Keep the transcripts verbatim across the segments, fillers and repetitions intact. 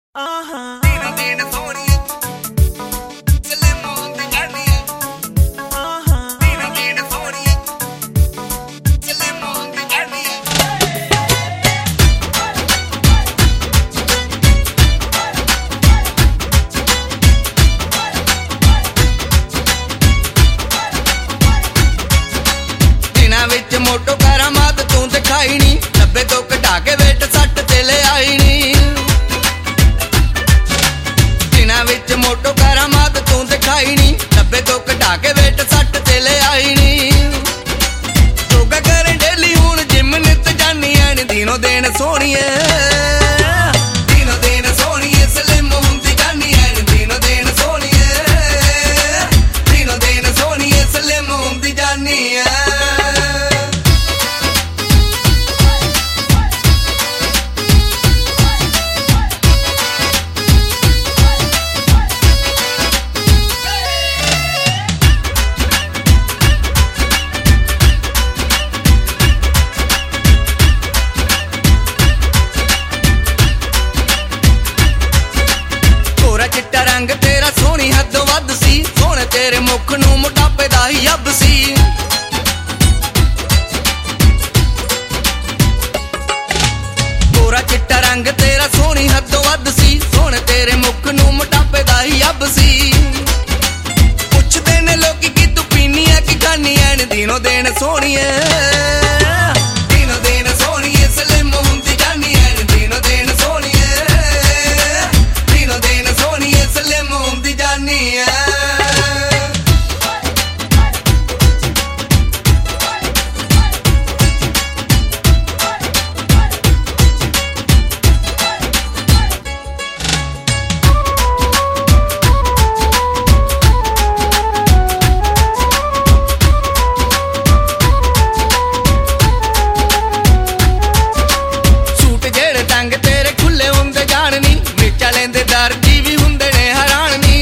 Dina dina soniya, chale moon di gaaniya. Dina dina soniya, chale moon di gaaniya. Dina vich motto karamat tu dikhai नी, नब्बे तो घटा के wait सट ते ले आई नी। विच मोटो करामात तू दिखाई नी, नब्बे तो घटा के वेट सट ते ले आई नी। योगा करे डेली हुण जिम नित जानी ऐ दिनों दिन सोहणीए, दिनों दिन सोहणीए स्लिम हुंदी जानी ऐ दिनों दिन सोहणीए, दिनों दिन सोहणीए स्लिम हुंदी जानी ऐ। चिट्टा रंग तेरा सोहनी हदों वध सी, सोहणे तेरे मुख नूं मोटापे दा ही अब सी। गोरा चिट्टा रंग तेरा सोहनी हदों वध सी, सोहणे तेरे मुख नूं मोटापे दा ही अब सी। पुछदे ने लोकी कि तू पीनी है कि खानी ऐ दिनों दिन सोहणीए, दिनों दिन सोहणीए स्लिम हुंदी जानी ऐ दिनों दिन सोहणीए, दिनों दिन सोहणीए स्लिम हुंदी जानी ऐ। दर्जी भी हुंदे ने हैरान नी,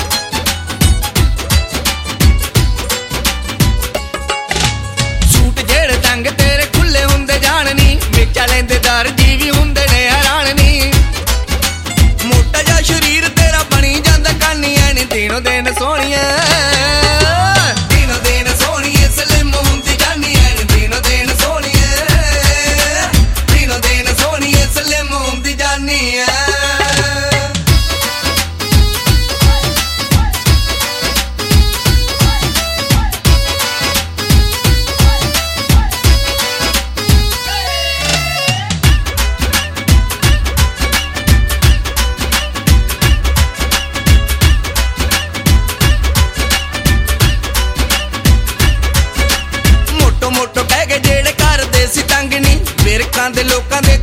सूट जेड़े तंग तेरे खुले हुंदे जान नी, विचा लेंदे दर्जी भी हुंदे ने हैरान नी। मोटा जा शरीर तेरा बनी जांदा कानी ऐ नी दिनों दिन सोहणीए, दिनों दिन सोहणीए स्लिम हुंदी जानी ऐ दिनों दिन सोहणीए, दिनों दिन सोहणीए स्लिम हुंदी जानी ऐ। मोटो कह के जेड़े करदे सी तंग नी, बिरकां दे लोकां दे